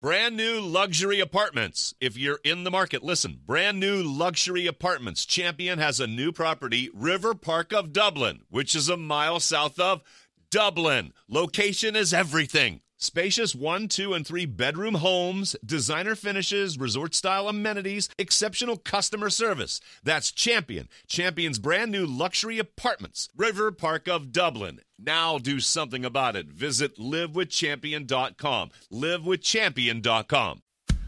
Brand new luxury apartments. If you're in the market, listen. Brand new luxury apartments. Champion has a new property, River Park of Dublin, which is a mile south of Dublin. Location is everything. Spacious 1, 2, and 3 bedroom homes, designer finishes, resort-style amenities, exceptional customer service. That's Champion. Champion's brand new luxury apartments, River Park of Dublin. Now do something about it. Visit livewithchampion.com. livewithchampion.com.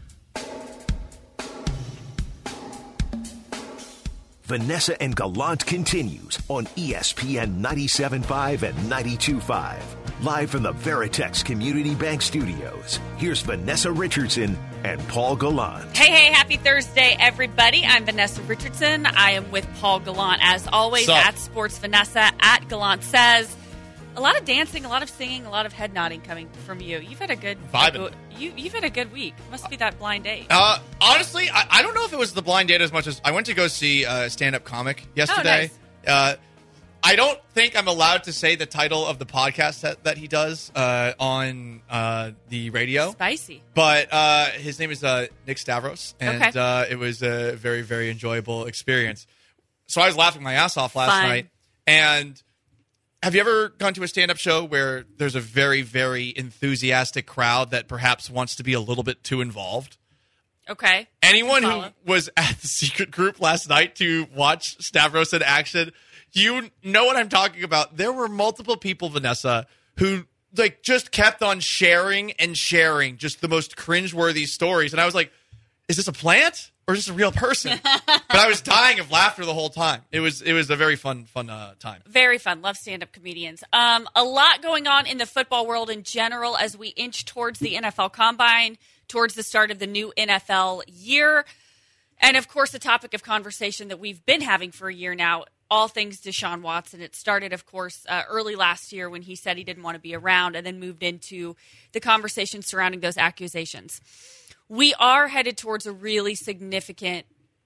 Vanessa and Gallant continues on ESPN 97.5 and 92.5. Live from the Veritex Community Bank Studios, here's Vanessa Richardson and Paul Gallant. Hey, happy Thursday, everybody. I'm Vanessa Richardson. I am with Paul Gallant, as always, at Sports Vanessa, at Gallant Says. A lot of dancing, a lot of singing, a lot of head nodding coming from you. You've had a good You've had a good week. Must be that blind date. Honestly, I don't know if it was the blind date as much as I went to go see a stand-up comic yesterday. Oh, nice. I don't think I'm allowed to say the title of the podcast that he does on the radio. Spicy. But his name is Nick Stavros, and it was a very, very enjoyable experience. So I was laughing my ass off last night. And have you ever gone to a stand-up show where there's a very, very enthusiastic crowd that perhaps wants to be a little bit too involved? Okay. Anyone who was at the secret group last night to watch Stavros in action, you know what I'm talking about. There were multiple people, Vanessa, who just kept on sharing and sharing just the most cringeworthy stories. And I was like, is this a plant or is this a real person? But I was dying of laughter the whole time. It was a very fun time. Very fun. Love stand-up comedians. A lot going on in the football world in general as we inch towards the NFL Combine, towards the start of the new NFL year. And, of course, the topic of conversation that we've been having for a year now, all things Deshaun Watson. It started, of course, early last year when he said he didn't want to be around, and then moved into the conversation surrounding those accusations. We are headed towards a really significant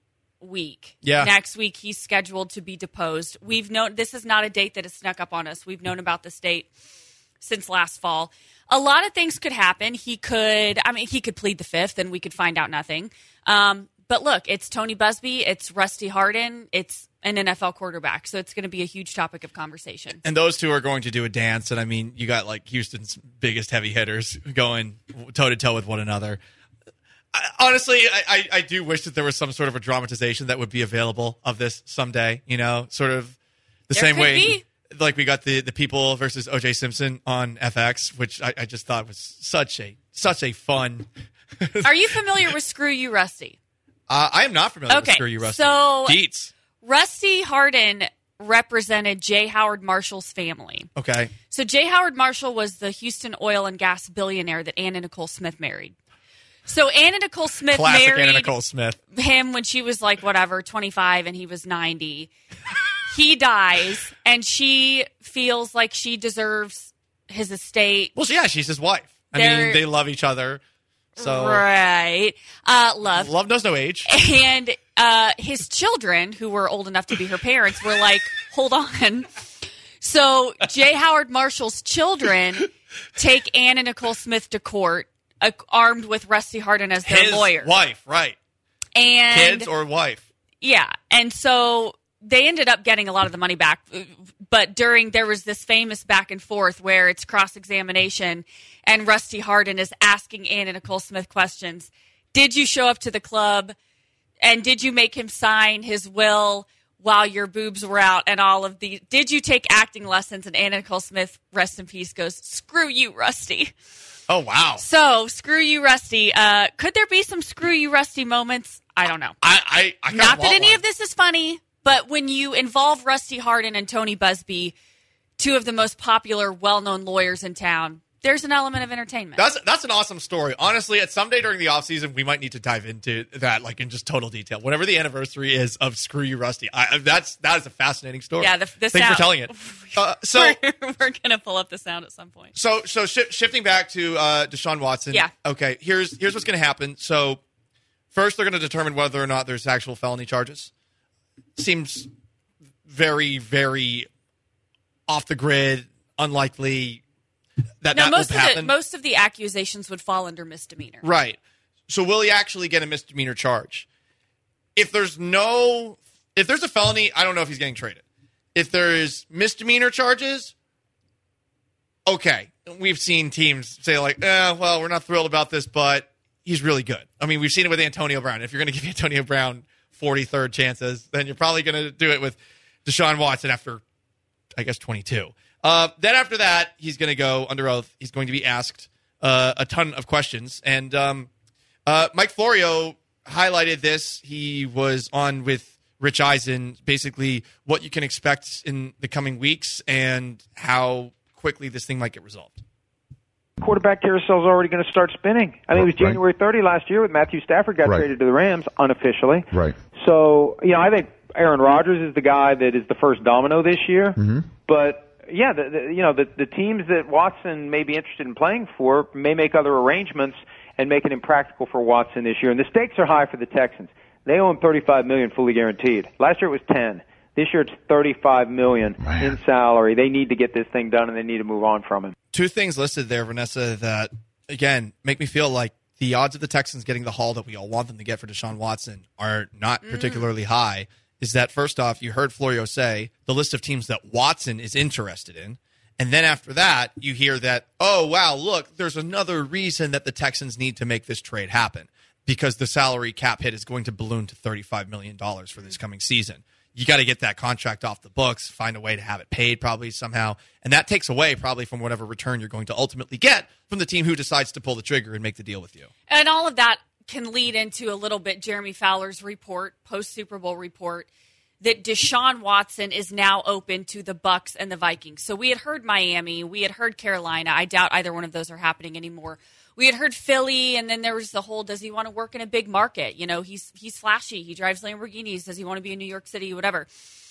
week. Yeah. Next week, he's scheduled to be deposed. We've known this is not a date that has snuck up on us. We've known about this date since last fall. A lot of things could happen. He could plead the fifth, and we could find out nothing. But look, it's Tony Busby, it's Rusty Harden, it's an NFL quarterback. So it's going to be a huge topic of conversation. And those two are going to do a dance. And, I mean, you got, Houston's biggest heavy hitters going toe-to-toe with one another. Honestly, I do wish that there was some sort of a dramatization that would be available of this someday, sort of the same way. Like we got the People versus O.J. Simpson on FX, which I just thought was such a fun. Are you familiar with Screw You, Rusty? I am not familiar with Screw You, Rusty. So Deets. Rusty Harden represented J. Howard Marshall's family. Okay. So J. Howard Marshall was the Houston oil and gas billionaire that Anna Nicole Smith married. So Anna Nicole Smith married Anna Nicole Smith. him when she was 25 and he was 90. He dies, and she feels like she deserves his estate. Well, yeah, she's his wife. I mean, they love each other. So right. Love knows no age. And his children, who were old enough to be her parents, were like, hold on. So J. Howard Marshall's children take Anna Nicole Smith to court, armed with Rusty Harden as their lawyer. His wife, right. And kids or wife. Yeah. And so they ended up getting a lot of the money back. But there was this famous back and forth where it's cross-examination and Rusty Harden is asking Anna Nicole Smith questions. Did you show up to the club? And did you make him sign his will while your boobs were out and all of these? Did you take acting lessons? And Anna Nicole Smith, rest in peace, goes, screw you, Rusty. Oh, wow. So, screw you, Rusty. Could there be some screw you, Rusty moments? I don't know. I Not that any of this is funny, but when you involve Rusty Harden and Tony Busby, two of the most popular, well-known lawyers in town, there's an element of entertainment. That's an awesome story. Honestly, at someday during the offseason, we might need to dive into that in just total detail. Whenever the anniversary is of Screw You, Rusty. that is a fascinating story. Yeah, Thanks for telling it. We're going to pull up the sound at some point. So shifting back to Deshaun Watson. Yeah. Okay, here's what's going to happen. So first, they're going to determine whether or not there's actual felony charges. Seems very, very off the grid, unlikely. that No, will happen. most of the accusations would fall under misdemeanor. Right. So will he actually get a misdemeanor charge? If there's a felony, I don't know if he's getting traded. If there is misdemeanor charges, okay. We've seen teams say like, well, we're not thrilled about this, but he's really good. I mean, we've seen it with Antonio Brown. If you're going to give Antonio Brown 43rd chances, then you're probably going to do it with Deshaun Watson after, I guess, 22. Then after that, he's going to go under oath. He's going to be asked a ton of questions. And Mike Florio highlighted this. He was on with Rich Eisen, basically what you can expect in the coming weeks and how quickly this thing might get resolved. Quarterback carousel is already going to start spinning. I mean, it was January 30 last year when Matthew Stafford got traded to the Rams unofficially. Right. So, I think Aaron Rodgers is the guy that is the first domino this year. Mm-hmm. But, the teams that Watson may be interested in playing for may make other arrangements and make it impractical for Watson this year. And the stakes are high for the Texans. They owe him $35 million fully guaranteed. Last year it was 10. This year it's $35 million in salary. They need to get this thing done, and they need to move on from him. Two things listed there, Vanessa, that, again, make me feel like the odds of the Texans getting the haul that we all want them to get for Deshaun Watson are not particularly high. Is that, first off, you heard Florio say the list of teams that Watson is interested in. And then after that, you hear that, oh, wow, look, there's another reason that the Texans need to make this trade happen, because the salary cap hit is going to balloon to $35 million for this coming season. You got to get that contract off the books, find a way to have it paid probably somehow. And that takes away probably from whatever return you're going to ultimately get from the team who decides to pull the trigger and make the deal with you. And all of that can lead into a little bit Jeremy Fowler's report, post-Super Bowl report, that Deshaun Watson is now open to the Bucs and the Vikings. So we had heard Miami, we had heard Carolina. I doubt either one of those are happening anymore. We had heard Philly, and then there was the whole, does he want to work in a big market? He's flashy. He drives Lamborghinis. Does he want to be in New York City? Whatever.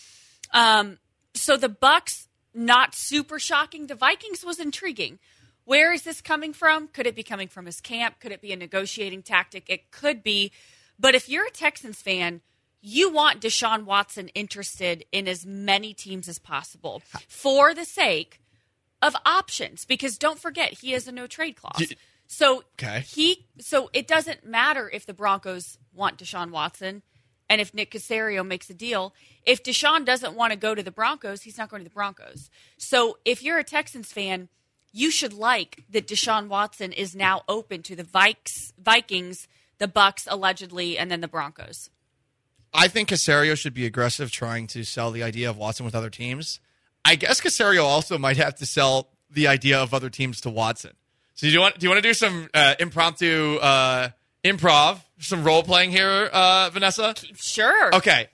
So the Bucs, not super shocking. The Vikings was intriguing. Where is this coming from? Could it be coming from his camp? Could it be a negotiating tactic? It could be. But if you're a Texans fan, you want Deshaun Watson interested in as many teams as possible for the sake of options. Because don't forget, he has a no-trade clause. So it doesn't matter if the Broncos want Deshaun Watson and if Nick Caserio makes a deal. If Deshaun doesn't want to go to the Broncos, he's not going to the Broncos. So if you're a Texans fan, you should like that Deshaun Watson is now open to the Vikings, the Bucs allegedly, and then the Broncos. I think Caserio should be aggressive trying to sell the idea of Watson with other teams. I guess Caserio also might have to sell the idea of other teams to Watson. So do you want to do some impromptu improv, some role playing here, Vanessa? Sure. Okay.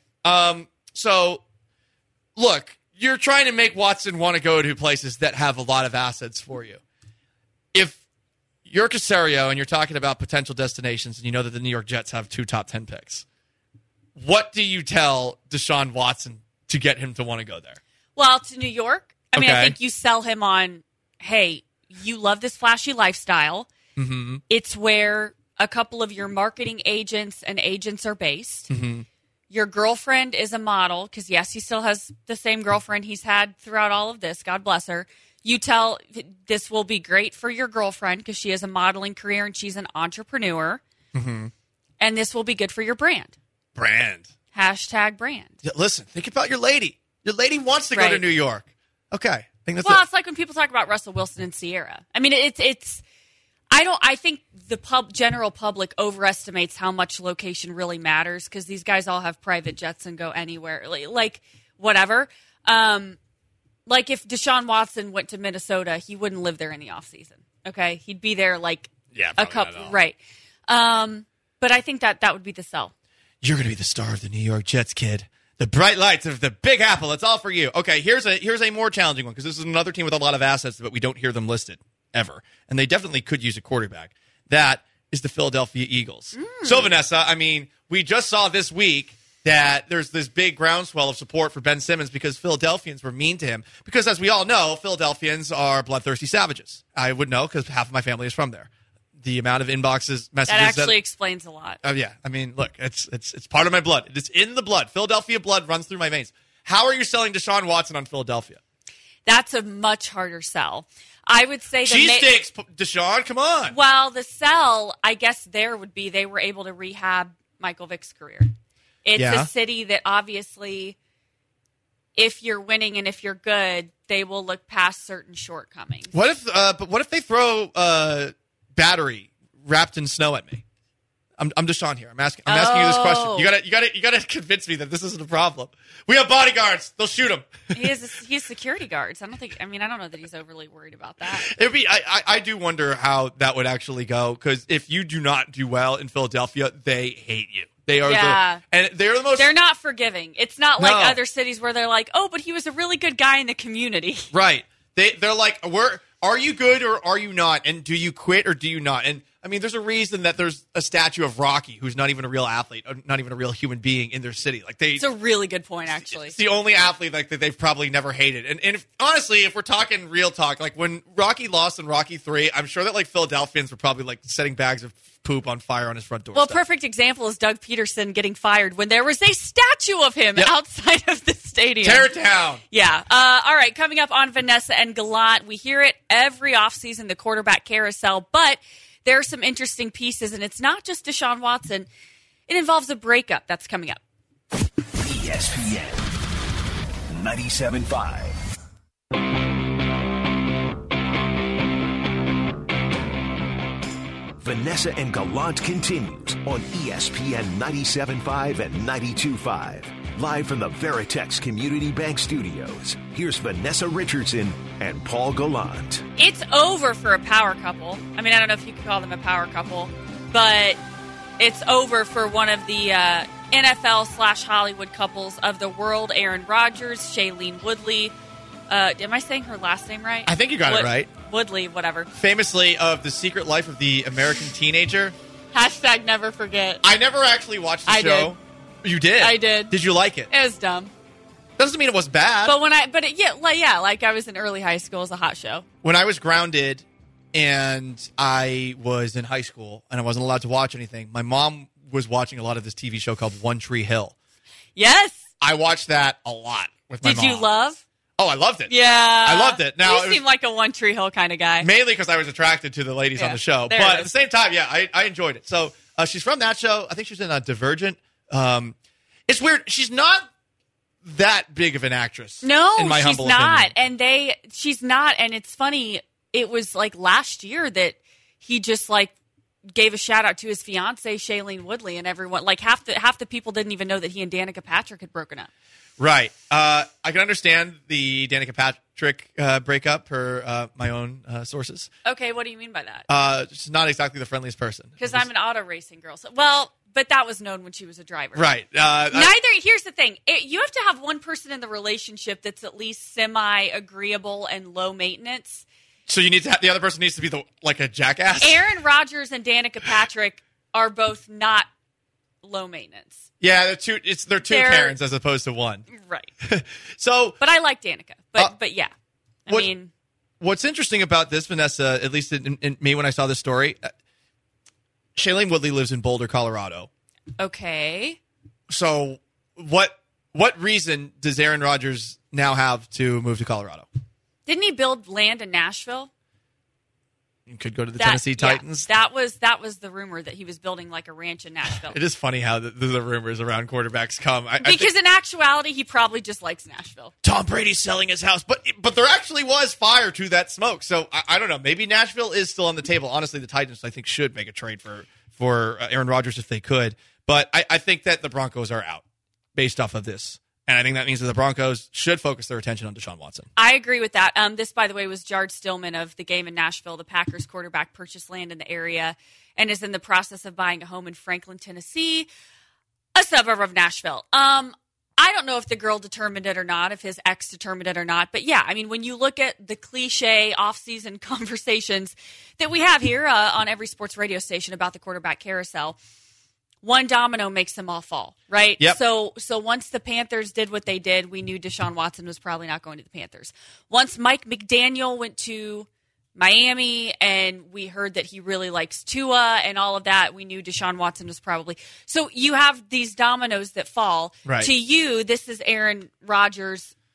So look, you're trying to make Watson want to go to places that have a lot of assets for you. If you're Caserio and you're talking about potential destinations and you know that the New York Jets have 2 top 10 picks, what do you tell Deshaun Watson to get him to want to go there? Well, to New York. I mean, Okay. I think you sell him on, hey, you love this flashy lifestyle. Mm-hmm. It's where a couple of your marketing agents and agents are based. Mm-hmm. Your girlfriend is a model because, yes, he still has the same girlfriend he's had throughout all of this. God bless her. You tell this will be great for your girlfriend because she has a modeling career and she's an entrepreneur. Mm-hmm. And this will be good for your brand. Brand. Hashtag brand. Yeah, listen, think about your lady. Your lady wants to go Right. to New York. Okay. I think that's Well, it. it's like when people talk about Russell Wilson and Sierra. I mean, I think the general public overestimates how much location really matters because these guys all have private jets and go anywhere, like whatever. Like if Deshaun Watson went to Minnesota, he wouldn't live there in the off season. Okay, he'd be there like a couple, right? But I think that would be the sell. You're going to be the star of the New York Jets, kid. The bright lights of the Big Apple. It's all for you. Okay, here's a more challenging one because this is another team with a lot of assets, but we don't hear them listed ever. And they definitely could use a quarterback. That is the Philadelphia Eagles. So, Vanessa, I mean, we just saw this week that there's this big groundswell of support for Ben Simmons because Philadelphians were mean to him. Because as we all know, Philadelphians are bloodthirsty savages. I would know because half of my family is from there. The amount of messages That actually explains a lot. Oh yeah, I mean, look, it's part of my blood. It's in the blood. Philadelphia blood runs through my veins. How are you selling Deshaun Watson on Philadelphia? That's a much harder sell. I would say cheesesteaks, Deshaun. Come on. Well, the sell, I guess, there would be they were able to rehab Michael Vick's career. It's a city that obviously, if you're winning and if you're good, they will look past certain shortcomings. What if they throw battery wrapped in snow at me? I'm Deshaun here. I'm asking you this question. You gotta convince me that this isn't a problem. We have bodyguards. They'll shoot him. He has security guards. I don't know that he's overly worried about that. I do wonder how that would actually go, because if you do not do well in Philadelphia, they hate you. They are they're the most. They're not forgiving. It's not like other cities where they're like, oh, but he was a really good guy in the community. Right. They're like, are you good or are you not? And do you quit or do you not? And I mean, there's a reason that there's a statue of Rocky, who's not even a real athlete, not even a real human being in their city. It's a really good point, actually. It's the only athlete that they've probably never hated. And honestly, if we're talking real talk, like when Rocky lost in Rocky 3, I'm sure that Philadelphians were probably setting bags of poop on fire on his front door. Well, perfect example is Doug Peterson getting fired when there was a statue of him outside of the stadium. Tear it down. Yeah. All right, coming up on Vanessa and Gallant, we hear it every offseason, the quarterback carousel, but there are some interesting pieces, and it's not just Deshaun Watson. It involves a breakup that's coming up. ESPN 97.5. Vanessa and Gallant continues on ESPN 97.5 and 92.5. Live from the Veritex Community Bank Studios, here's Vanessa Richardson and Paul Gallant. It's over for a power couple. I mean, I don't know if you could call them a power couple, but it's over for one of the NFL/Hollywood couples of the world, Aaron Rodgers, Shailene Woodley. Am I saying her last name right? I think you got it right. Woodley, whatever. Famously of The Secret Life of the American Teenager. #, never forget. I never actually watched the show. Did. You did? I did. Did you like it? It was dumb. Doesn't mean it was bad. But I was in early high school. It was a hot show. When I was grounded and I was in high school and I wasn't allowed to watch anything, my mom was watching a lot of this TV show called One Tree Hill. Yes. I watched that a lot with my mom. Did you love? Oh, I loved it. Yeah. I loved it. Now, you seem like a One Tree Hill kind of guy. Mainly because I was attracted to the ladies on the show. But at the same time, I enjoyed it. So she's from that show. I think she's in Divergent. It's weird. She's not that big of an actress. No, in my she's humble not. opinion. And she's not. And it's funny. It was last year that he just gave a shout out to his fiance Shailene Woodley, and everyone half the people didn't even know that he and Danica Patrick had broken up. Right. I can understand the Danica Patrick breakup per my own sources. Okay, what do you mean by that? She's not exactly the friendliest person. Because I'm an auto racing girl. So, but that was known when she was a driver. Right. Here's the thing. You have to have one person in the relationship that's at least semi-agreeable and low maintenance. So you need to have, the other person needs to be like a jackass? Aaron Rodgers and Danica Patrick are both not low maintenance. Yeah, they're two Karens as opposed to one. Right. But I like Danica. But yeah. What's interesting about this, Vanessa, at least in me when I saw this story, Shailene Woodley lives in Boulder, Colorado. Okay. So what reason does Aaron Rodgers now have to move to Colorado? Didn't he build land in Nashville? You could go to the Tennessee Titans. Yeah, that was the rumor that he was building a ranch in Nashville. It is funny how the rumors around quarterbacks come. Because in actuality, he probably just likes Nashville. Tom Brady's selling his house, but there actually was fire to that smoke. So I don't know. Maybe Nashville is still on the table. Honestly, the Titans I think should make a trade for Aaron Rodgers if they could. But I think that the Broncos are out based off of this. And I think that means that the Broncos should focus their attention on Deshaun Watson. I agree with that. This, by the way, was Jard Stillman of the game in Nashville. The Packers quarterback purchased land in the area and is in the process of buying a home in Franklin, Tennessee, a suburb of Nashville. I don't know if the girl determined it or not, if his ex determined it or not. But yeah, I mean, when you look at the cliche off-season conversations that we have here on every sports radio station about the quarterback carousel, one domino makes them all fall, right? Yep. So once the Panthers did what they did, we knew Deshaun Watson was probably not going to the Panthers. Once Mike McDaniel went to Miami and we heard that he really likes Tua and all of that, we knew Deshaun Watson was probably. So you have these dominoes that fall. Right. To you, this is Aaron Rodgers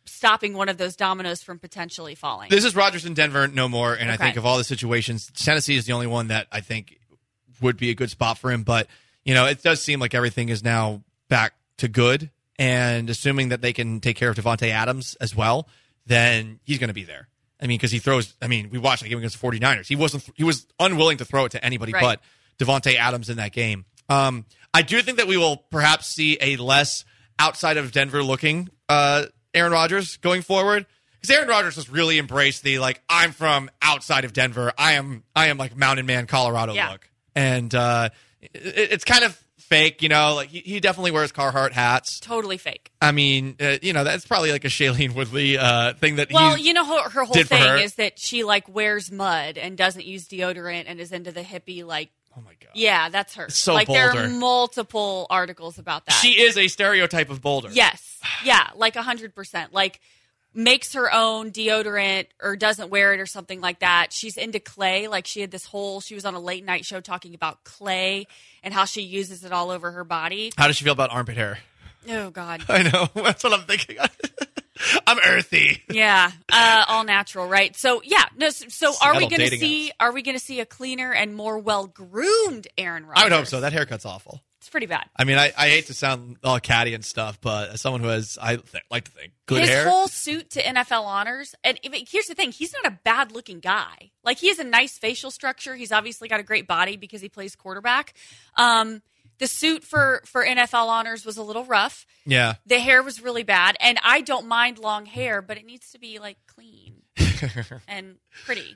stopping one of those dominoes from potentially falling. This is Rodgers in Denver, no more. And I Okay. think of all the situations, Tennessee is the only one that I think would be a good spot for him. But, it does seem like everything is now back to good. And assuming that they can take care of Devontae Adams as well, then he's going to be there. I mean, because he throws. I mean, we watched that game against the 49ers. He was unwilling to throw it to anybody but Devontae Adams in that game. I do think that we will perhaps see a less outside of Denver looking Aaron Rodgers going forward, because Aaron Rodgers has really embraced the I'm from outside of Denver. I am like Mountain Man, Colorado look, and it's kind of fake. He definitely wears Carhartt hats. Totally fake. I mean, that's probably like a Shailene Woodley thing that. Well, her whole did for thing her. is that she wears mud and doesn't use deodorant and is into the hippie Oh my god. Yeah, that's her. It's so there Boulder. are multiple articles about that. She is a stereotype of Boulder. Yes. Yeah, 100%. Makes her own deodorant or doesn't wear it or something like that. She's into clay. She had she was on a late night show talking about clay and how she uses it all over her body. How does she feel about armpit hair? Oh, God. I know. That's what I'm thinking. I'm earthy. Yeah, all natural, right? So yeah, no. So are we Seattle going to dating see? apps. Are we going to see a cleaner and more well groomed Aaron Rodgers? I would hope so. That haircut's awful. It's pretty bad. I mean, I hate to sound all catty and stuff, but as someone who has, like to think, good His hair. whole suit to NFL honors, and here's the thing: he's not a bad-looking guy. He has a nice facial structure. He's obviously got a great body because he plays quarterback. The suit for NFL honors was a little rough. Yeah. The hair was really bad, and I don't mind long hair, but it needs to be clean and pretty.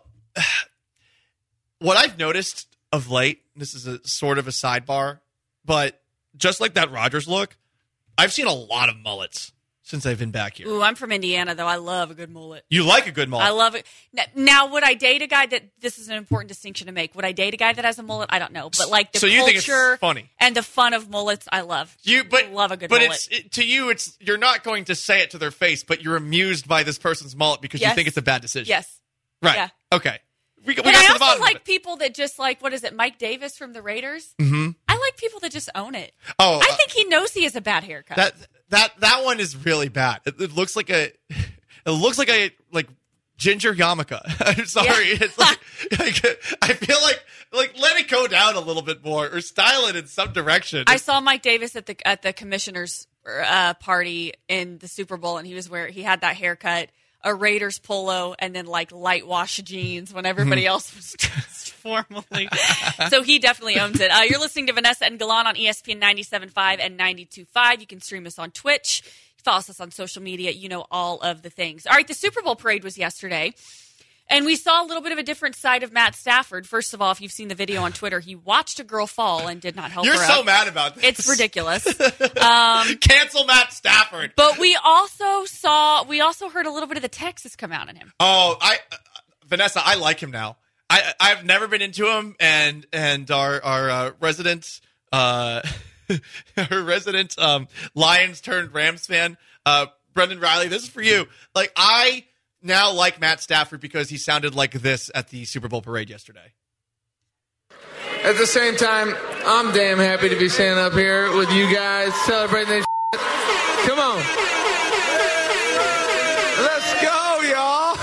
What I've noticed of late, this is a sort of a sidebar, but just like that Rodgers look, I've seen a lot of mullets since I've been back here. Ooh, I'm from Indiana, though. I love a good mullet. You like a good mullet? I love it. Now, would I date a guy that this is an important distinction to make? Would I date a guy that has a mullet? I don't know, but the So you culture think it's funny and the fun of mullets, I love. Love a good mullet. But to you, you're not going to say it to their face, but you're amused by this person's mullet because you think it's a bad decision. Yes. Right. Yeah. Okay. We But got I to the also bottom of like it. people that just what is it, Mike Davis from the Raiders? Mm-hmm. I like people that just own it. Oh, I think he knows he has a bad haircut. That one is really bad. It looks like a ginger yarmulke. I'm sorry. Yeah. It's I feel like let it go down a little bit more or style it in some direction. I saw Mike Davis at the commissioner's party in the Super Bowl, and he had that haircut, a Raiders polo, and then light wash jeans when everybody else was dressed formally. So he definitely owns it. You're listening to Vanessa and Galan on ESPN 97.5 and 92.5. You can stream us on Twitch. Follow us on social media. You know all of the things. All right, the Super Bowl parade was yesterday. And we saw a little bit of a different side of Matt Stafford. First of all, if you've seen the video on Twitter, he watched a girl fall and did not help her You're so up. mad about this. It's ridiculous. Cancel Matt Stafford. But we also heard a little bit of the Texas come out in him. Oh, Vanessa, I like him now. I've never been into him, and our resident Lions turned Rams fan, Brendan Riley. This is for you. I now like Matt Stafford because he sounded like this at the Super Bowl parade yesterday. At the same time, I'm damn happy to be standing up here with you guys celebrating this shit. Come on. Let's go, y'all.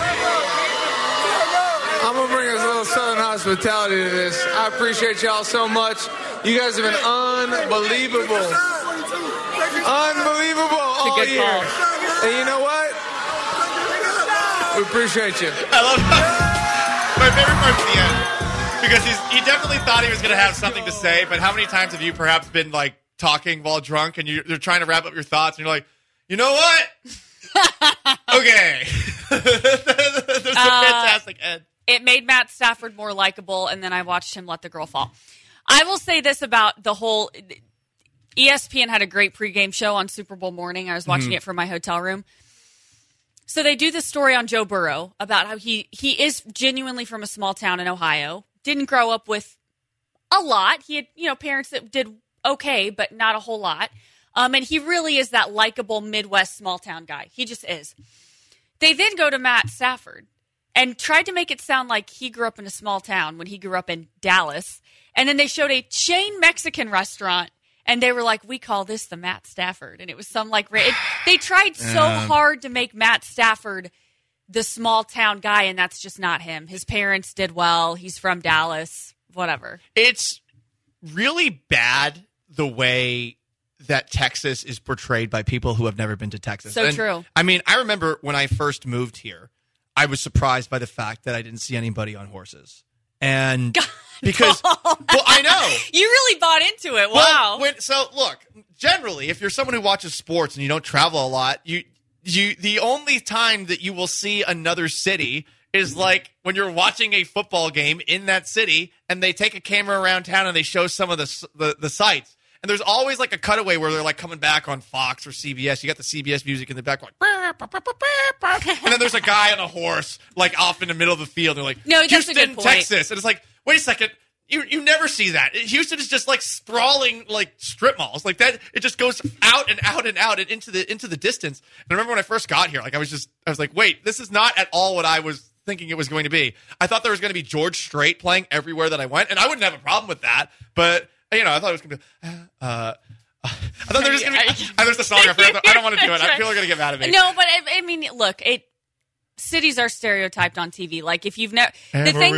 I'm going to bring us a little Southern hospitality to this. I appreciate y'all so much. You guys have been unbelievable. Unbelievable all good year. call. And you know what? We appreciate you. I love my favorite part's the end because he definitely thought he was going to have something to say. But how many times have you perhaps been talking while drunk and you're trying to wrap up your thoughts and you're like, you know what? Okay, there's a fantastic end. It made Matt Stafford more likable, and then I watched him let the girl fall. I will say this about the whole ESPN had a great pregame show on Super Bowl morning. I was watching it from my hotel room. So they do this story on Joe Burrow about how he is genuinely from a small town in Ohio. Didn't grow up with a lot. He had, parents that did okay, but not a whole lot. And he really is that likable Midwest small town guy. He just is. They then go to Matt Stafford and tried to make it sound like he grew up in a small town when he grew up in Dallas. And then they showed a chain Mexican restaurant And they were like, we call this the Matt Stafford. And it was some they tried so hard to make Matt Stafford the small town guy, and that's just not him. His parents did well. He's from Dallas, whatever. It's really bad the way that Texas is portrayed by people who have never been to Texas. So true. I mean, I remember when I first moved here, I was surprised by the fact that I didn't see anybody on horses. And because, well, I know. You really bought into it. Wow. Well, so look, generally, if you're someone who watches sports and you don't travel a lot, the only time that you will see another city is like when you're watching a football game in that city and they take a camera around town and they show some of the sights. And there's always like a cutaway where they're like coming back on Fox or CBS. You got the CBS music in the back, like, and then there's a guy on a horse like off in the middle of the field. They're like, no, that's Houston, a good point. Texas. And it's like, wait a second. You never see that. Houston is just like sprawling like strip malls like that. It just goes out and out and out and into the distance. And I remember when I first got here, like I was like, wait, this is not at all what I was thinking it was going to be. I thought there was going to be George Strait playing everywhere that I went, and I wouldn't have a problem with that. But I thought it was going to be. I thought there was going to be. There's the song. I don't want to do it. People are going to get mad at me. No, but I mean, look, cities are stereotyped on TV. Like if you've never, the thing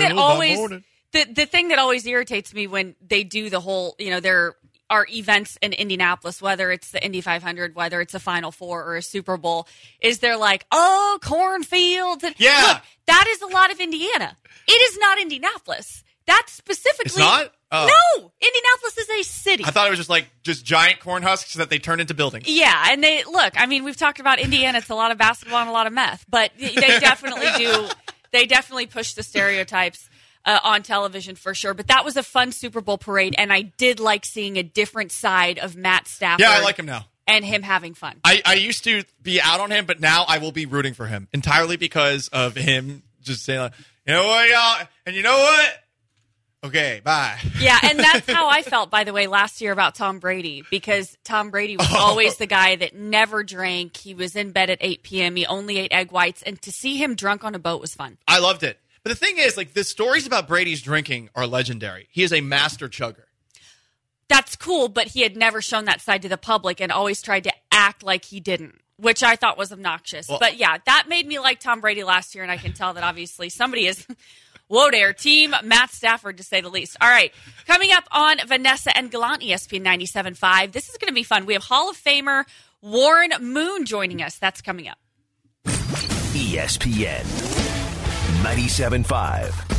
that always irritates me when they do the whole, there are events in Indianapolis, whether it's the Indy 500, whether it's a Final Four or a Super Bowl, is they're like, oh, cornfields. And yeah. Look, that is a lot of Indiana. It is not Indianapolis. That's specifically. It's not? Oh. No, Indianapolis is a city. I thought it was just giant corn husks that they turn into buildings. Yeah, and we've talked about Indiana. It's a lot of basketball and a lot of meth, but they definitely do. They definitely push the stereotypes on television for sure. But that was a fun Super Bowl parade, and I did like seeing a different side of Matt Stafford. Yeah, I like him now. And him having fun. I used to be out on him, but now I will be rooting for him entirely because of him just saying, like, you know what, y'all, and you know what? Okay, bye. Yeah, and that's how I felt, by the way, last year about Tom Brady, because Tom Brady was always the guy that never drank. He was in bed at 8 p.m. He only ate egg whites, and to see him drunk on a boat was fun. I loved it. But the thing is, like, the stories about Brady's drinking are legendary. He is a master chugger. That's cool, but he had never shown that side to the public and always tried to act like he didn't, which I thought was obnoxious. Well, but yeah, that made me like Tom Brady last year, and I can tell that obviously somebody is... Whoa there, team Matt Stafford, to say the least. All right, coming up on Vanessa and Gallant, ESPN 97.5. This is going to be fun. We have Hall of Famer Warren Moon joining us. That's coming up. ESPN 97.5.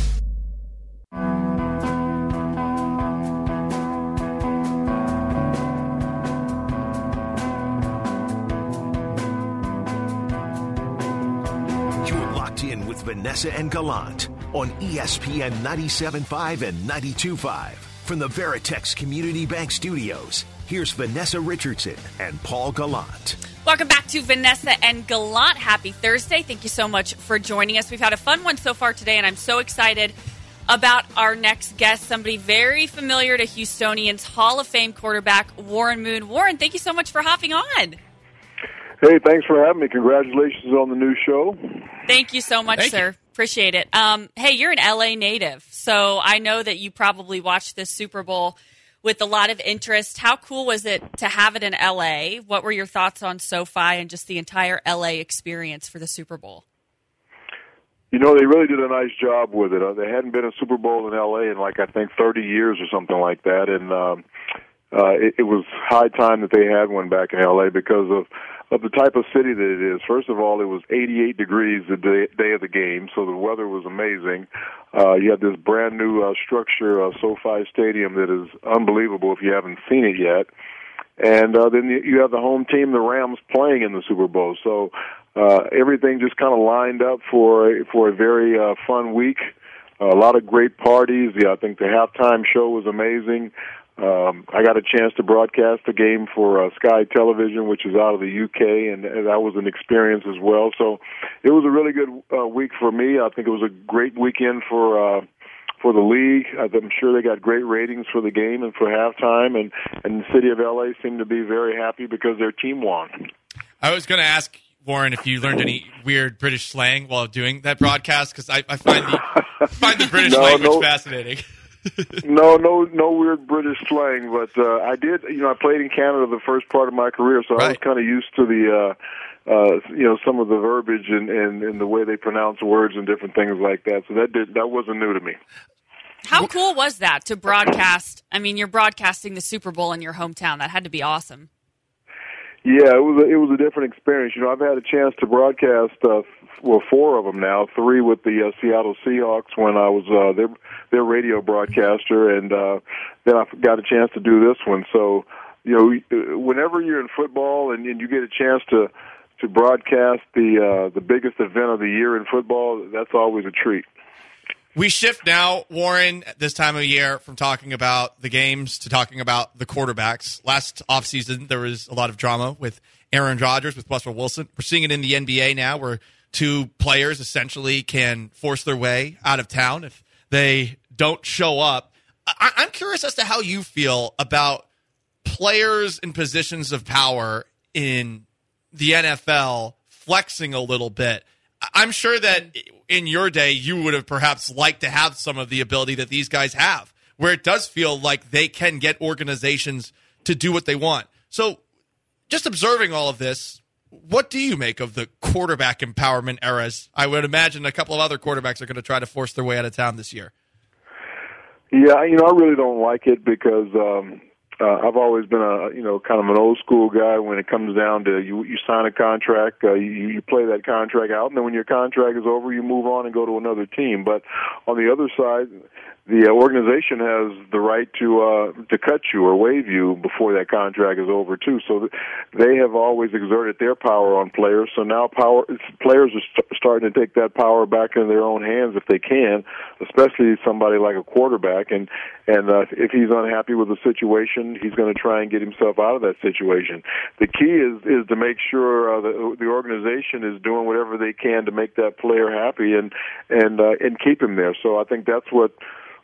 In with Vanessa and Gallant on ESPN 97.5 and 92.5. From the Veritex Community Bank Studios, here's Vanessa Richardson and Paul Gallant. Welcome back to Vanessa and Gallant. Happy Thursday. Thank you so much for joining us. We've had a fun one so far today, and I'm so excited about our next guest, somebody very familiar to Houstonians, Hall of Fame quarterback Warren Moon. Warren, thank you so much for hopping on. Hey, thanks for having me. Congratulations on the new show. Thank you so much, sir. Appreciate it. Hey, you're an L.A. native, so I know that you probably watched this Super Bowl with a lot of interest. How cool was it to have it in L.A.? What were your thoughts on SoFi and just the entire L.A. experience for the Super Bowl? You know, they really did a nice job with it. There hadn't been a Super Bowl in L.A. in, like, I think 30 years or something like that, and it was high time that they had one back in L.A. because of the type of city that it is. First of all, it was 88 degrees the day of the game, so the weather was amazing. You had this brand new structure, SoFi Stadium, that is unbelievable if you haven't seen it yet. And then you have the home team, the Rams, playing in the Super Bowl. So everything just kind of lined up for a very fun week. A lot of great parties. Yeah, I think the halftime show was amazing. I got a chance to broadcast the game for Sky Television, which is out of the UK, and that was an experience as well. So it was a really good week for me. I think it was a great weekend for the league. I'm sure they got great ratings for the game and for halftime, and the city of LA seemed to be very happy because their team won. I was going to ask Warren if you learned any weird British slang while doing that broadcast, because I find the British language fascinating. No weird British slang, but I did. I played in Canada the first part of my career, so I was kind of used to the, some of the verbiage and the way they pronounce words and different things like that. So that wasn't new to me. How cool was that to broadcast? I mean, you're broadcasting the Super Bowl in your hometown. That had to be awesome. Yeah, it was a different experience. I've had a chance to broadcast, 4 of them now, 3 with the Seattle Seahawks when I was their radio broadcaster, and then I got a chance to do this one. So, whenever you're in football and you get a chance to broadcast the biggest event of the year in football, that's always a treat. We shift now, Warren, this time of year from talking about the games to talking about the quarterbacks. Last offseason, there was a lot of drama with Aaron Rodgers, with Russell Wilson. We're seeing it in the NBA now where 2 players essentially can force their way out of town if they don't show up. I'm curious as to how you feel about players in positions of power in the NFL flexing a little bit. I'm sure that in your day, you would have perhaps liked to have some of the ability that these guys have, where it does feel like they can get organizations to do what they want. So just observing all of this, what do you make of the quarterback empowerment eras? I would imagine a couple of other quarterbacks are going to try to force their way out of town this year. Yeah, I really don't like it because I've always been kind of an old school guy when it comes down to you sign a contract, you play that contract out, and then when your contract is over, you move on and go to another team. But on the other side, the organization has the right to cut you or waive you before that contract is over too. So they have always exerted their power on players. So now players are starting to take that power back in their own hands if they can, especially somebody like a quarterback. And if he's unhappy with the situation, he's going to try and get himself out of that situation. The key is to make sure the organization is doing whatever they can to make that player happy and keep him there. So I think that's what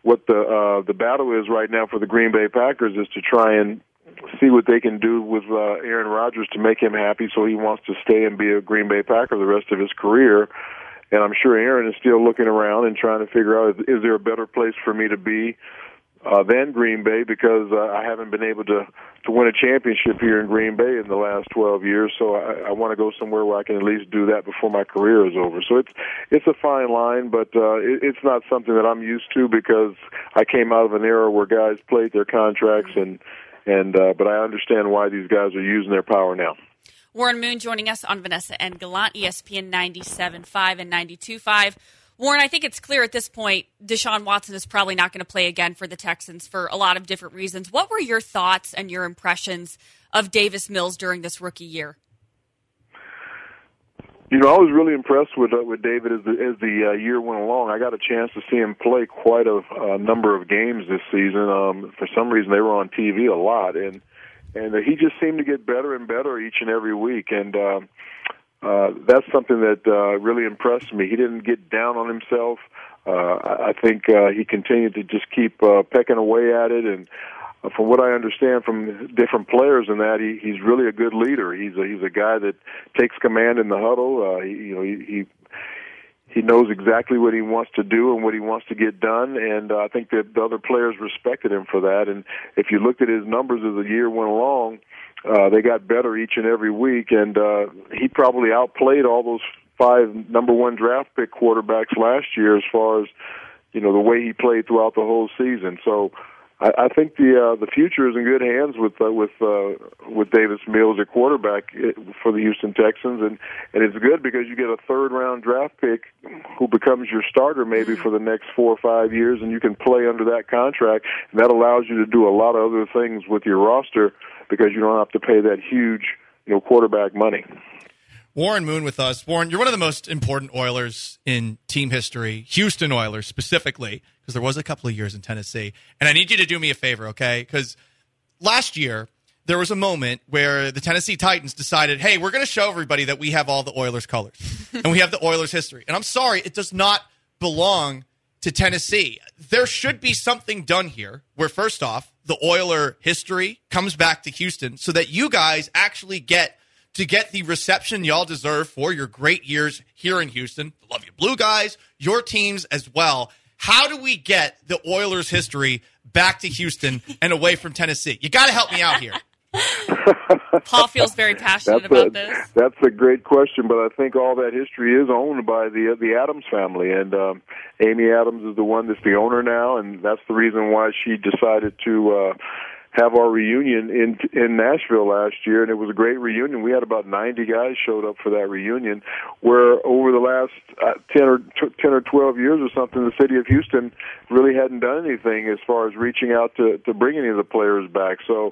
the battle is right now for the Green Bay Packers, is to try and see what they can do with Aaron Rodgers to make him happy so he wants to stay and be a Green Bay Packer the rest of his career. And I'm sure Aaron is still looking around and trying to figure out, is there a better place for me to be than Green Bay, because I haven't been able to win a championship here in Green Bay in the last 12 years. So I want to go somewhere where I can at least do that before my career is over. So it's a fine line, but it's not something that I'm used to, because I came out of an era where guys played their contracts, but I understand why these guys are using their power now. Warren Moon joining us on Vanessa and Gallant, ESPN 97.5 and 92.5. Warren, I think it's clear at this point Deshaun Watson is probably not going to play again for the Texans for a lot of different reasons. What were your thoughts and your impressions of Davis Mills during this rookie year? I was really impressed with David as the year went along. I got a chance to see him play quite a number of games this season. For some reason, they were on TV a lot, and he just seemed to get better and better each and every week. And that's something that really impressed me. He didn't get down on himself. I think he continued to just keep pecking away at it. And from what I understand from different players in that, he's really a good leader. He's a guy that takes command in the huddle. He knows exactly what he wants to do and what he wants to get done, and I think that the other players respected him for that. And if you looked at his numbers as the year went along, they got better each and every week, and he probably outplayed all those 5 number 1 draft pick quarterbacks last year as far as the way he played throughout the whole season. So I think the future is in good hands with Davis Mills at quarterback for the Houston Texans, and it's good because you get a 3rd-round draft pick who becomes your starter maybe for the next 4 or 5 years, and you can play under that contract, and that allows you to do a lot of other things with your roster because you don't have to pay that huge quarterback money. Warren Moon with us. Warren, you're one of the most important Oilers in team history, Houston Oilers specifically, because there was a couple of years in Tennessee. And I need you to do me a favor, okay? Because last year, there was a moment where the Tennessee Titans decided, hey, we're going to show everybody that we have all the Oilers colors and we have the Oilers history. And I'm sorry, it does not belong to Tennessee. There should be something done here where, first off, the Oiler history comes back to Houston so that you guys actually get the reception y'all deserve for your great years here in Houston. Love you Blue Guys, your teams as well. how do we get the Oilers' history back to Houston and away from Tennessee? You got to help me out here. Paul feels very passionate about this. That's a great question, but I think all that history is owned by the Adams family, and Amy Adams is the one that's the owner now, and that's the reason why she decided to have our reunion in Nashville last year, and it was a great reunion. We had about 90 guys showed up for that reunion, where over the last 10 or 12 years or something, the city of Houston really hadn't done anything as far as reaching out to bring any of the players back. So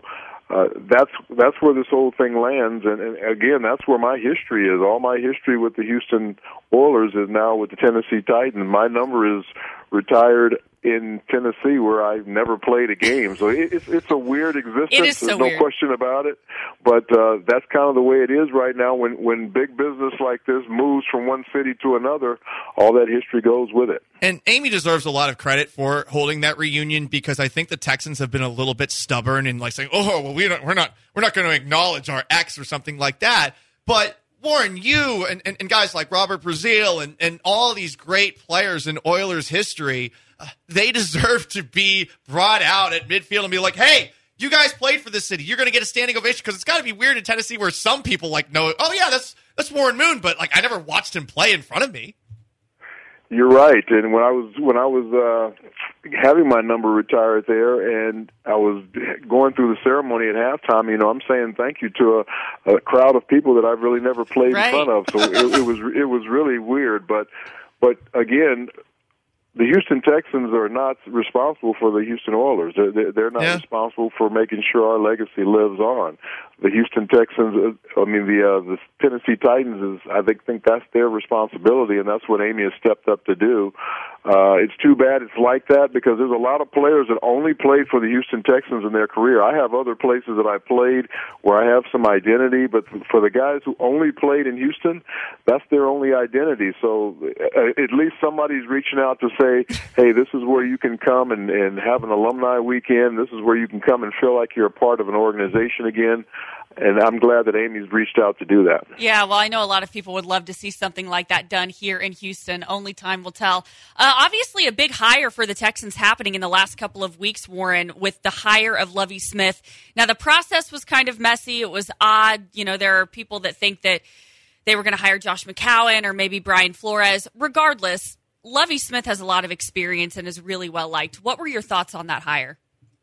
that's where this whole thing lands, and again, that's where my history is. All my history with the Houston Oilers is now with the Tennessee Titans. My number is retired in Tennessee, where I've never played a game. So it's a weird existence. It is so There's no weird. question about it. But that's kind of the way it is right now. When big business like this moves from one city to another, all that history goes with it. And Amy deserves a lot of credit for holding that reunion, because I think the Texans have been a little bit stubborn and like saying, "Oh, well, we're not going to acknowledge our ex," or something like that. But Warren, you and guys like Robert Brazile and all these great players in Oilers history, they deserve to be brought out at midfield and be like, "Hey, you guys played for this city. You're going to get a standing ovation," because it's got to be weird in Tennessee where some people like know, "Oh yeah, that's Warren Moon," but like I never watched him play in front of me. You're right. And when I was having my number retired there, and I was going through the ceremony at halftime, I'm saying thank you to a crowd of people that I've really never played in front of. So it was really weird. But again, the Houston Texans are not responsible for the Houston Oilers. They're not responsible for making sure our legacy lives on. The Houston Texans, the Tennessee Titans I think that's their responsibility, and that's what Amy has stepped up to do. It's too bad it's like that, because there's a lot of players that only played for the Houston Texans in their career. I have other places that I played where I have some identity, but for the guys who only played in Houston, that's their only identity. So at least somebody's reaching out to say, hey, this is where you can come and have an alumni weekend. This is where you can come and feel like you're a part of an organization again. And I'm glad that Amy's reached out to do that. Yeah, well, I know a lot of people would love to see something like that done here in Houston. Only time will tell. Obviously, a big hire for the Texans happening in the last couple of weeks, Warren, with the hire of Lovie Smith. Now, the process was kind of messy. It was odd. There are people that think that they were going to hire Josh McCown or maybe Brian Flores. Regardless, Lovie Smith has a lot of experience and is really well liked. What were your thoughts on that hire?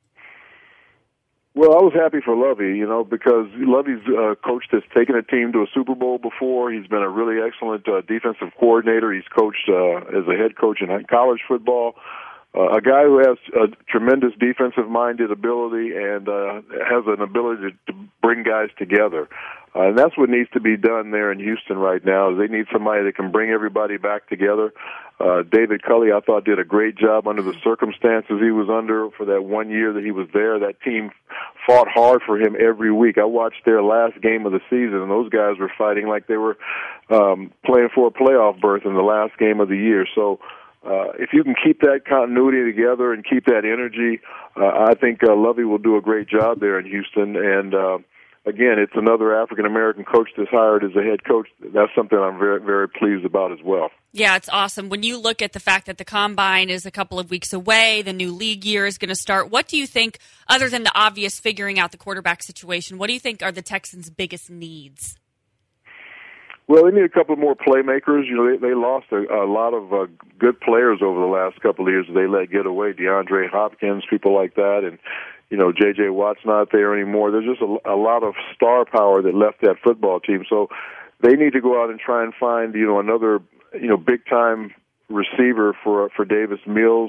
Well, I was happy for Lovie, because Lovie's coach has taken a team to a Super Bowl before. He's been a really excellent defensive coordinator. He's coached as a head coach in college football. A guy who has a tremendous defensive-minded ability and has an ability to bring guys together. And that's what needs to be done there in Houston right now, is they need somebody that can bring everybody back together. David Culley, I thought, did a great job under the circumstances he was under for that 1 year that he was there. That team fought hard for him every week. I watched their last game of the season, and those guys were fighting like they were playing for a playoff berth in the last game of the year. So if you can keep that continuity together and keep that energy, I think Lovie will do a great job there in Houston. And again, it's another African-American coach that's hired as a head coach. That's something I'm very, very pleased about as well. Yeah, it's awesome. When you look at the fact that the Combine is a couple of weeks away, the new league year is going to start, what do you think, other than the obvious figuring out the quarterback situation, what do you think are the Texans' biggest needs? Well, they need a couple more playmakers. They lost a lot of good players over the last couple of years that they let get away. DeAndre Hopkins, people like that, and J.J. Watt's not there anymore. There's just a lot of star power that left that football team. So they need to go out and try and find another big-time receiver for Davis Mills.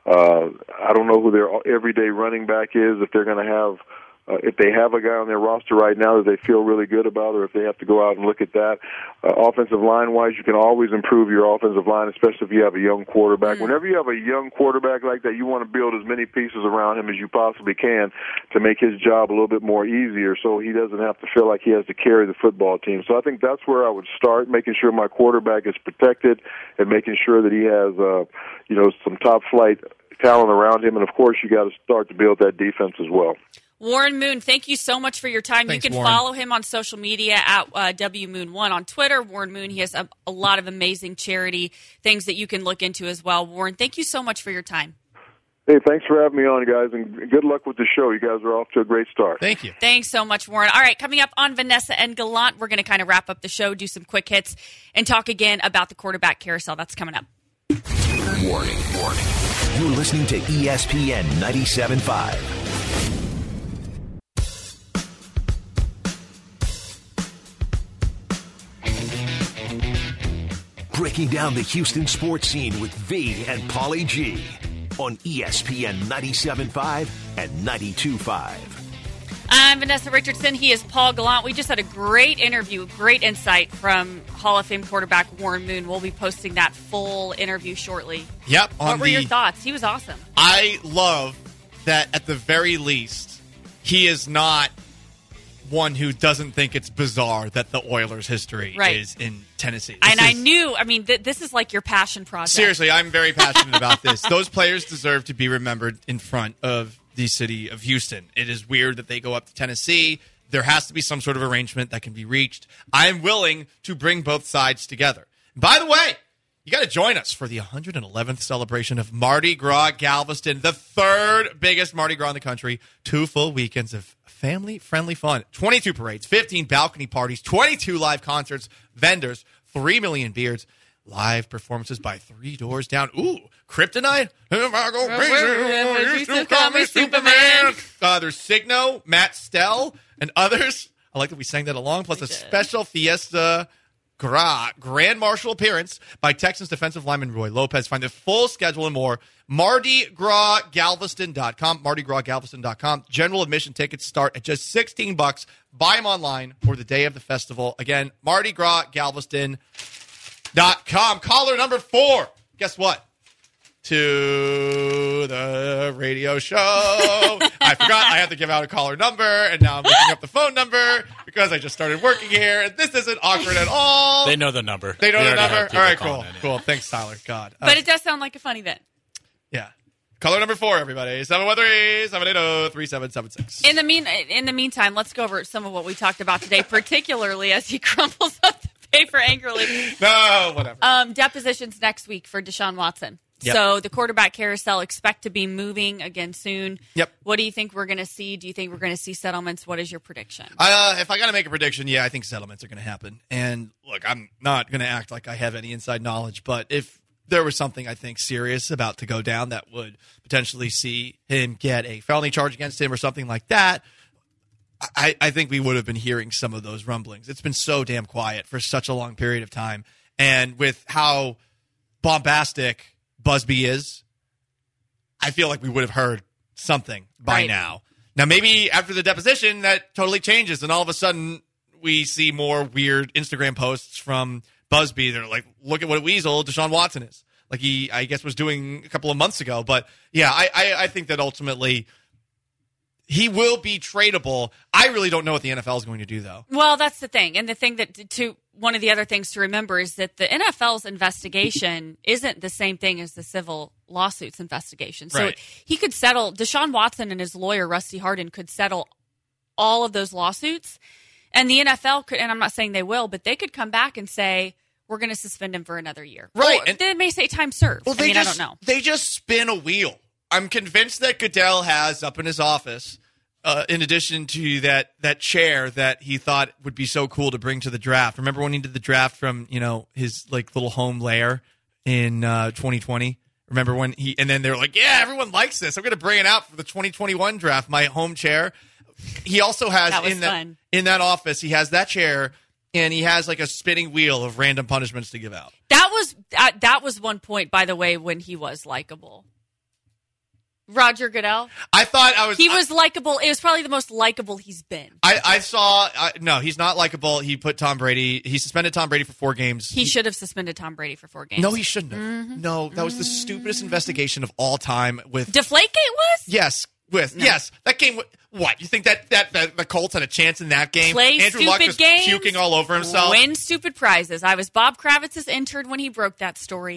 I don't know who their everyday running back is, if they're going to have if they have a guy on their roster right now that they feel really good about, or if they have to go out and look at that. Offensive line-wise, you can always improve your offensive line, especially if you have a young quarterback. Whenever you have a young quarterback like that, you want to build as many pieces around him as you possibly can to make his job a little bit more easier, so he doesn't have to feel like he has to carry the football team. So I think that's where I would start, making sure my quarterback is protected and making sure that he has some top-flight talent around him. And, of course, you got to start to build that defense as well. Warren Moon, thank you so much for your time. Thanks, you can Warren. follow him on social media at WMoon1 on Twitter. Warren Moon, he has a lot of amazing charity things that you can look into as well. Warren, thank you so much for your time. Hey, thanks for having me on, guys, and good luck with the show. You guys are off to a great start. Thank you. Thanks so much, Warren. All right, coming up on Vanessa and Gallant, we're going to kind of wrap up the show, do some quick hits, and talk again about the quarterback carousel. That's coming up. Warning. You're listening to ESPN 97.5. Breaking down the Houston sports scene with V and Paulie G on ESPN 97.5 and 92.5. I'm Vanessa Richardson. He is Paul Gallant. We just had a great interview, great insight from Hall of Fame quarterback Warren Moon. We'll be posting that full interview shortly. Yep. What were your thoughts? He was awesome. I love that at the very least, he is not one who doesn't think it's bizarre that the Oilers' history is in Tennessee. This is like your passion project. Seriously, I'm very passionate about this. Those players deserve to be remembered in front of the city of Houston. It is weird that they go up to Tennessee. There has to be some sort of arrangement that can be reached. I am willing to bring both sides together. By the way, you got to join us for the 111th celebration of Mardi Gras Galveston, the third biggest Mardi Gras in the country. 2 full weekends of family-friendly fun. 22 parades, 15 balcony parties, 22 live concerts, vendors, 3 million beards, live performances by 3 Doors Down. Ooh, Kryptonite. Am I gonna be you used to call me Superman. There's Signo, Matt Stell, and others. I like that we sang that along. Plus a special Fiesta Grand Marshal appearance by Texans defensive lineman Roy Lopez. Find the full schedule and more. MardiGrasGalveston.com. MardiGrasGalveston.com. General admission tickets start at just $16. Buy them online for the day of the festival. Again, MardiGrasGalveston.com. Caller number 4. Guess what? To the radio show. I forgot I had to give out a caller number, and now I'm looking up the phone number because I just started working here, and this isn't awkward at all. They know the number. They know the number? have All right, people cool. calling in. Cool. Thanks, Tyler. God. But it does sound like a fun event. Yeah. Caller number 4, everybody. 713-780-3776. In the meantime, let's go over some of what we talked about today, particularly as he crumbles up the paper angrily. No, whatever. Depositions next week for Deshaun Watson. Yep. So the quarterback carousel expect to be moving again soon. Yep. What do you think we're going to see? Do you think we're going to see settlements? What is your prediction? If I got to make a prediction, I think settlements are going to happen. And look, I'm not going to act like I have any inside knowledge, but if there was something I think serious about to go down that would potentially see him get a felony charge against him or something like that, I think we would have been hearing some of those rumblings. It's been so damn quiet for such a long period of time. And with how bombastic Busby is, I feel like we would have heard something by now. Now, maybe after the deposition, that totally changes, and all of a sudden we see more weird Instagram posts from Busby. They're like, look at what a weasel Deshaun Watson is. Like he, I guess, was doing a couple of months ago. But, yeah, I think that ultimately he will be tradable. I really don't know what the NFL is going to do, though. Well, that's the thing. And the thing one of the other things to remember is that the NFL's investigation isn't the same thing as the civil lawsuits investigation. So he could settle, Deshaun Watson and his lawyer, Rusty Hardin, could settle all of those lawsuits. And the NFL could, and I'm not saying they will, but they could come back and say, we're going to suspend him for another year. Right. Or they may say time served. Well, I don't know. They just spin a wheel. I'm convinced that Goodell has up in his office, in addition to that chair that he thought would be so cool to bring to the draft. Remember when he did the draft from, his little home lair in 2020? Remember when and then they were like, yeah, everyone likes this. I'm going to bring it out for the 2021 draft, my home chair. He also has in that office, he has that chair, and he has like a spinning wheel of random punishments to give out. That was one point, by the way, when he was likable. Roger Goodell. He was likable. It was probably the most likable he's been. No, he's not likable. He suspended Tom Brady for 4 games. He should have suspended Tom Brady for 4 games. No, he shouldn't have. Mm-hmm. No, that was the stupidest investigation of all time. With Deflategate was? Yes. Yes, that game. What you think that the Colts had a chance in that game? Play Andrew Luck was puking all over himself. Win stupid prizes. I was Bob Kravitz's intern when he broke that story.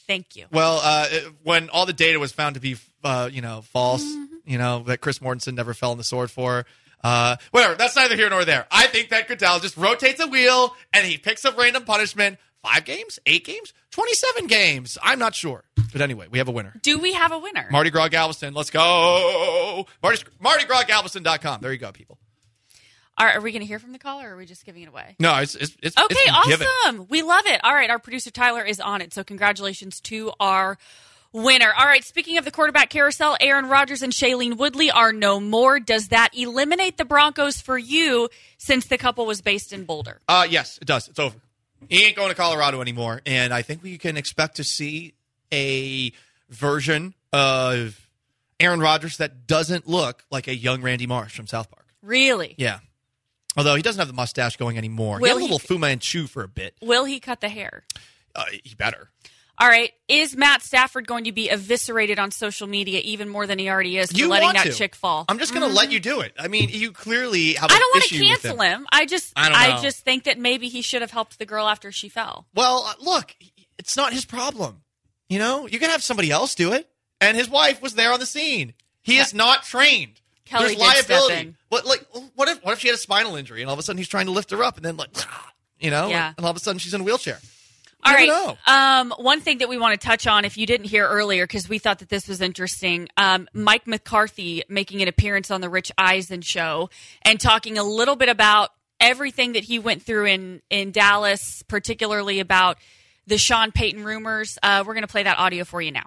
Thank you. Well, when all the data was found to be, false, that Chris Mortensen never fell on the sword for, whatever. That's neither here nor there. I think that Goodell just rotates a wheel and he picks up random punishment. 5 games, 8 games, 27 games. I'm not sure. But anyway, we have a winner. Do we have a winner? Mardi Gras Galveston. Let's go. MardiGrasGalveston.com. There you go, people. Are we going to hear from the caller, or are we just giving it away? No, it's okay, it's awesome. We love it. All right, our producer Tyler is on it, so congratulations to our winner. All right, speaking of the quarterback carousel, Aaron Rodgers and Shailene Woodley are no more. Does that eliminate the Broncos for you since the couple was based in Boulder? Yes, it does. It's over. He ain't going to Colorado anymore, and I think we can expect to see a version of Aaron Rodgers that doesn't look like a young Randy Marsh from South Park. Really? Yeah. Although he doesn't have the mustache going anymore. He had a little Fu Manchu for a bit. Will he cut the hair? He better. All right. Is Matt Stafford going to be eviscerated on social media even more than he already is for letting that chick fall? I'm just going to let you do it. I mean, you clearly have an issue with him. I don't want to cancel him. I just think that maybe he should have helped the girl after she fell. Well, look, it's not his problem. You can have somebody else do it. And his wife was there on the scene. He is not trained. Kelly There's liability. But what if she had a spinal injury and all of a sudden he's trying to lift her up and then and all of a sudden she's in a wheelchair. All right. One thing that we want to touch on, if you didn't hear earlier, because we thought that this was interesting, Mike McCarthy making an appearance on the Rich Eisen show and talking a little bit about everything that he went through in Dallas, particularly about the Sean Payton rumors. We're going to play that audio for you now.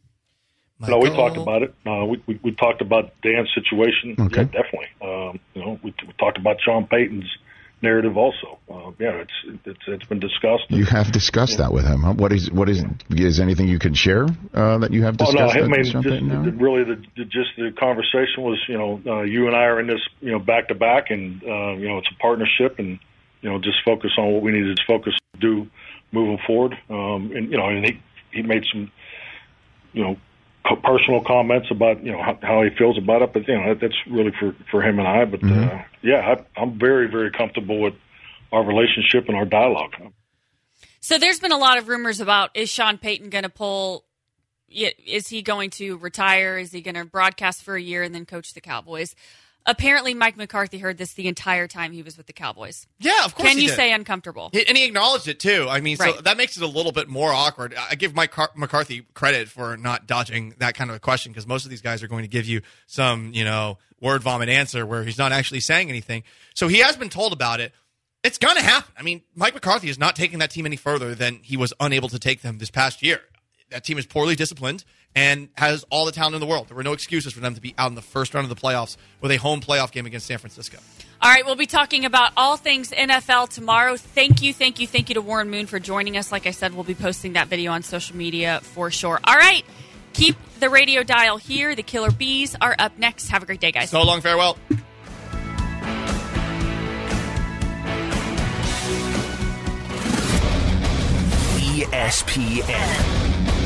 No, we talked about it. We talked about Dan's situation. Okay. Yeah, definitely. We talked about Sean Payton's narrative also. It's been discussed. You have discussed that with him. Huh? What is anything you can share that you have discussed? Really, the conversation was, you and I are in this, back to back, and it's a partnership, and just focus on what we needed to focus to do moving forward. And he made some, personal comments about how he feels about it, but that's really for him and I. But I'm very, very comfortable with our relationship and our dialogue. So there's been a lot of rumors about, is Sean Payton going to pull? Is he going to retire? Is he going to broadcast for a year and then coach the Cowboys? Apparently, Mike McCarthy heard this the entire time he was with the Cowboys. Yeah, of course. Can you say uncomfortable? And he acknowledged it too. I mean, so that makes it a little bit more awkward. I give Mike McCarthy credit for not dodging that kind of a question, because most of these guys are going to give you some, word vomit answer where he's not actually saying anything. So he has been told about it. It's going to happen. I mean, Mike McCarthy is not taking that team any further than he was unable to take them this past year. That team is poorly disciplined and has all the talent in the world. There were no excuses for them to be out in the first round of the playoffs with a home playoff game against San Francisco. All right, we'll be talking about all things NFL tomorrow. Thank you to Warren Moon for joining us. Like I said, we'll be posting that video on social media for sure. All right, keep the radio dial here. The Killer Bees are up next. Have a great day, guys. So long, farewell. ESPN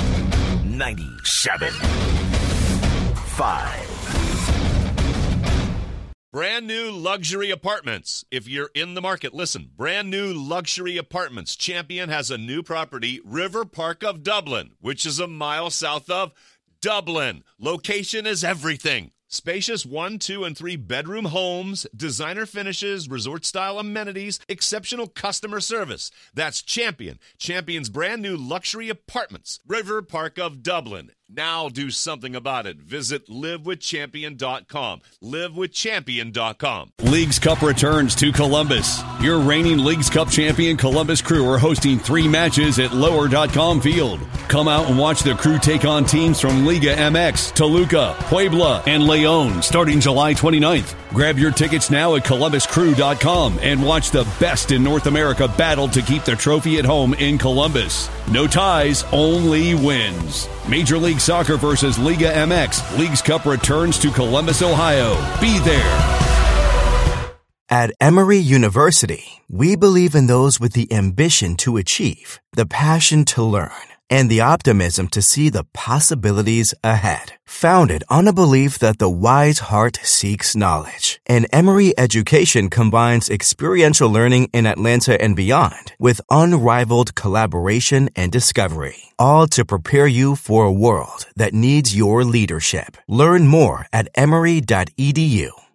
97.5. Brand new luxury apartments. If you're in the market, listen. Brand new luxury apartments. Champion has a new property, River Park of Dublin, which is a mile south of Dublin. Location is everything. Spacious 1, 2, and 3 bedroom homes, designer finishes, resort-style amenities, exceptional customer service. That's Champion. Champion's brand new luxury apartments. River Park of Dublin. Now do something about it. Visit livewithchampion.com. Livewithchampion.com. Leagues Cup returns to Columbus. Your reigning Leagues Cup champion Columbus Crew are hosting 3 matches at Lower.com Field. Come out and watch the Crew take on teams from Liga MX, Toluca, Puebla, and Leon starting July 29th. Grab your tickets now at ColumbusCrew.com and watch the best in North America battle to keep the trophy at home in Columbus. No ties, only wins. Major League Soccer versus Liga MX. Leagues Cup returns to Columbus, Ohio. Be there. At Emory University, we believe in those with the ambition to achieve, the passion to learn, and the optimism to see the possibilities ahead. Founded on a belief that the wise heart seeks knowledge, and Emory Education combines experiential learning in Atlanta and beyond with unrivaled collaboration and discovery, all to prepare you for a world that needs your leadership. Learn more at emory.edu.